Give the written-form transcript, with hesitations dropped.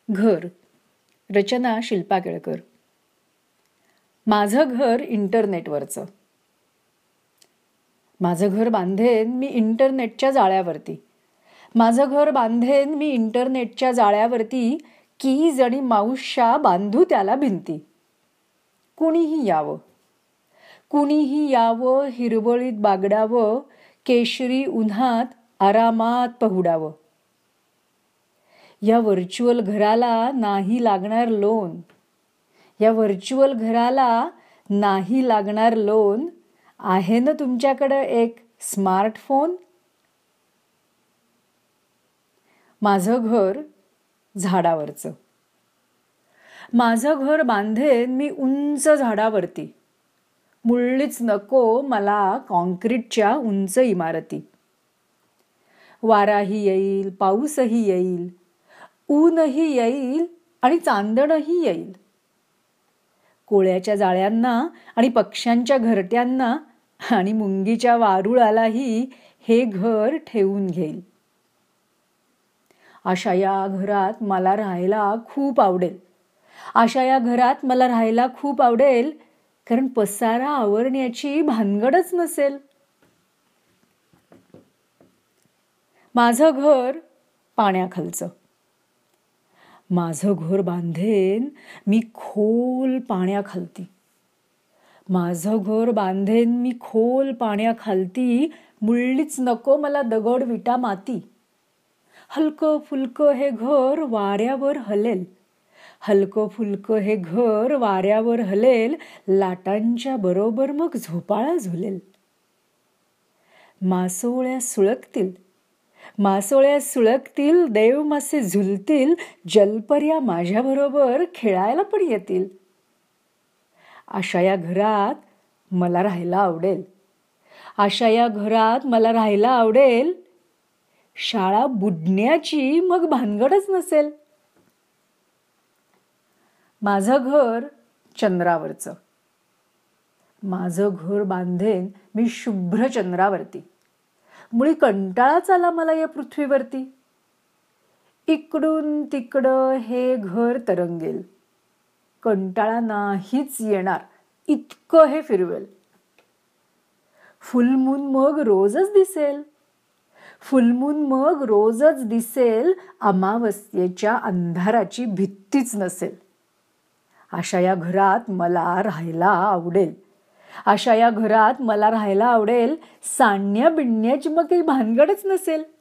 घर. रचना शिल्पा केळकर. माझं घर इंटरनेटवरचं. माझं घर बांधेन मी इंटरनेटच्या जाळ्यावरती. माझं घर बांधेन मी इंटरनेटच्या जाळ्यावरती. कीज आणि माऊशा बांधू त्याला भिंती. कुणीही यावं, कुणीही यावं, हिरवळीत बागडावं, केशरी उन्हात आरामात पहुडावं. या व्हर्च्युअल घराला नाही लागणार लोन. या व्हर्च्युअल घराला नाही लागणार लोन. आहे ना तुमच्याकडं एक स्मार्टफोन? माझं घर झाडावरचं. माझं घर बांधेन मी उंच झाडावरती. मुळलीच नको मला कॉन्क्रीटच्या उंच इमारती. वाराही येईल, पाऊसही येईल, ऊनही येईल आणि चांदणही येईल. कोळ्याच्या जाळ्यांना आणि पक्ष्यांच्या घरट्यांना आणि मुंगीच्या वारुळालाही हे घर ठेवून घेईल. अशा या घरात मला राहायला खूप आवडेल. अशा या घरात मला राहायला खूप आवडेल, कारण पसारा आवरण्याची भानगडच नसेल. माझं घर पाण्याखालचं. माझं घर बांधेन मी खोल पाण्याखालती. माझं घर बांधेन मी खोल पाण्याखालती. मुळलीच नको मला दगड विटा माती. हलकं फुलकं हे घर वाऱ्यावर हलेल. हलकं फुलकं हे घर वाऱ्यावर हलेल. लाटांच्या बरोबर मग झोपाळा झुलेल. मासोळ्या सुळकतील, मासोळ्या सुळकतील, देव मासे झुलतील, जलपर्या माझ्याबरोबर खेळायला पण येतील. अशा या घरात मला राहायला आवडेल. अशा या घरात मला राहायला आवडेल. शाळा बुडण्याची मग भानगडच नसेल. माझं घर चंद्रावरचं. माझं घर बांधेन मी शुभ्र चंद्रावरती. मुळी कंटाळाच आला मला या पृथ्वीवरती. इकडून तिकडं हे घर तरंगेल. कंटाळा नाहीच येणार इतकं हे फिरवेल. फुलमून मग रोजच दिसेल. फुलमून मग रोजच दिसेल. अमावस्येच्या अंधाराची भित्तीच नसेल. अशा या घरात मला राहायला आवडेल. अशा या घरात मला राहायला आवडेल. सांडण्या बिडण्याची मग काही भानगडच नसेल.